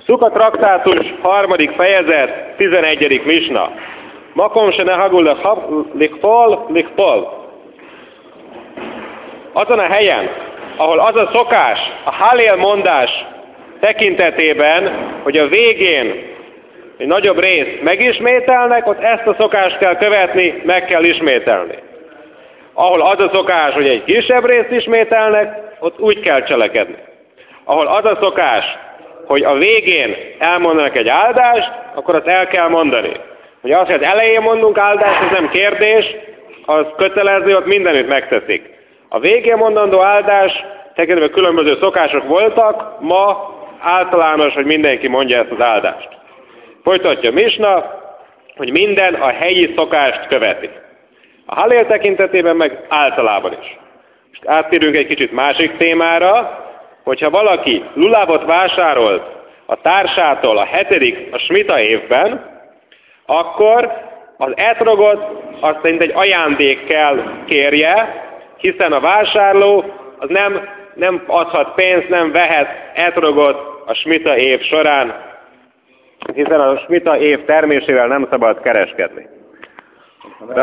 Szuka traktátus 3. fejezet, 11. misna. Makom se ne hagul lichpol. Azon a helyen, ahol az a szokás, a Hallel mondás tekintetében, hogy a végén egy nagyobb részt megismételnek, ott ezt a szokást kell követni, meg kell ismételni. Ahol az a szokás, hogy egy kisebb részt ismételnek, ott úgy kell cselekedni. Ahol az a szokás, hogy a végén elmondanak egy áldást, akkor azt el kell mondani. Hogy az, hogy az elején mondunk áldást, ez nem kérdés, az kötelező, ott mindenütt megteszik. A végén mondandó áldás, tekintetben különböző szokások voltak, ma általános, hogy mindenki mondja ezt az áldást. Folytatja misna, hogy minden a helyi szokást követi. A Hallel tekintetében meg általában is. Most áttérünk egy kicsit másik témára, hogyha valaki lulávot vásárolt a társától a 7. a smita évben, akkor az etrogot azt szerint egy ajándék kell kérje, hiszen a vásárló az nem adhat pénzt, nem vehet etrogot a smita év során, hiszen a smita év termésével nem szabad kereskedni.